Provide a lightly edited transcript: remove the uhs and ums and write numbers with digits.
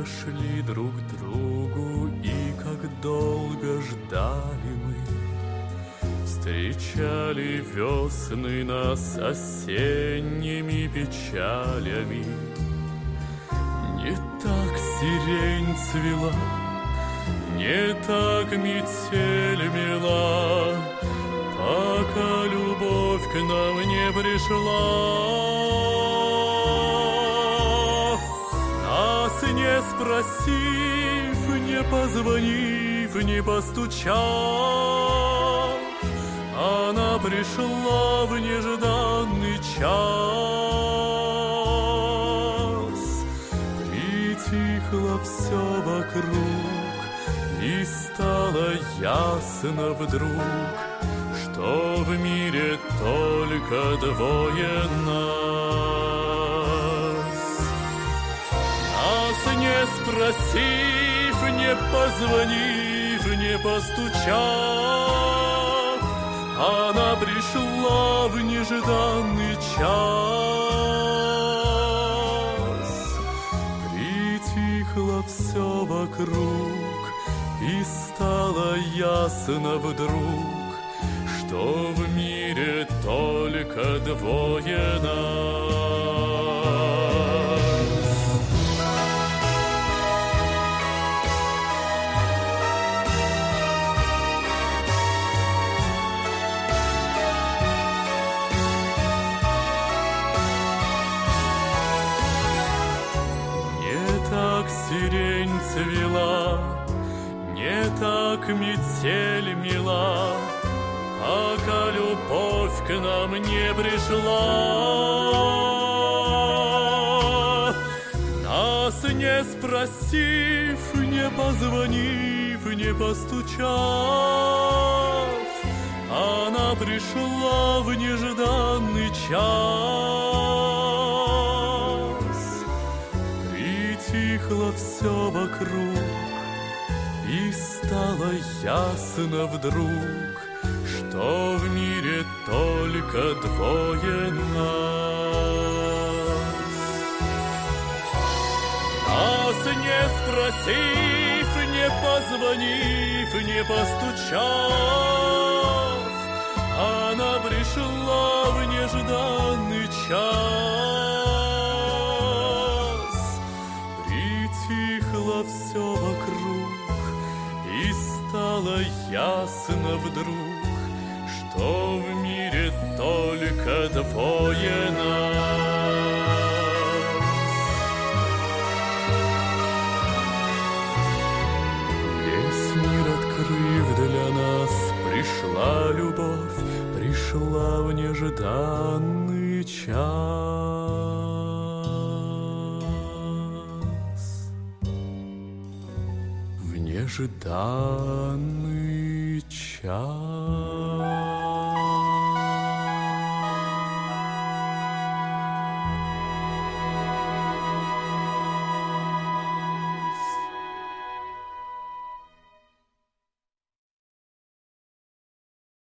шли друг к другу, и как долго ждали мы. Встречали весны нас осенними печалями. Не так сирень цвела, не так метель мела, пока любовь к нам не пришла. Нас не спросив, не позвонив, не постучав, она пришла в нежданный час. Притихло все вокруг, и стало ясно вдруг, что в мире только двое нас. Нас не спросив, не позвонив, не постучав, она пришла в нежданный час. Притихло все вокруг, и стало ясно вдруг, что в мире только двое нас. Не так сирень цвела, не так метель мела, пока любовь к нам не пришла. Нас не спросив, не позвонив, не постучав, она пришла в нежданный час. Притихло все вокруг, и стало ясно вдруг, что в мире только двое нас. Нас не спросив, не позвонив, не постучав, она пришла в нежданный час. Притихло все вокруг, и стало ясно вдруг, что в мире только двое нас. Весь мир открыв для нас, пришла любовь, пришла в нежданный час. В нежданный час.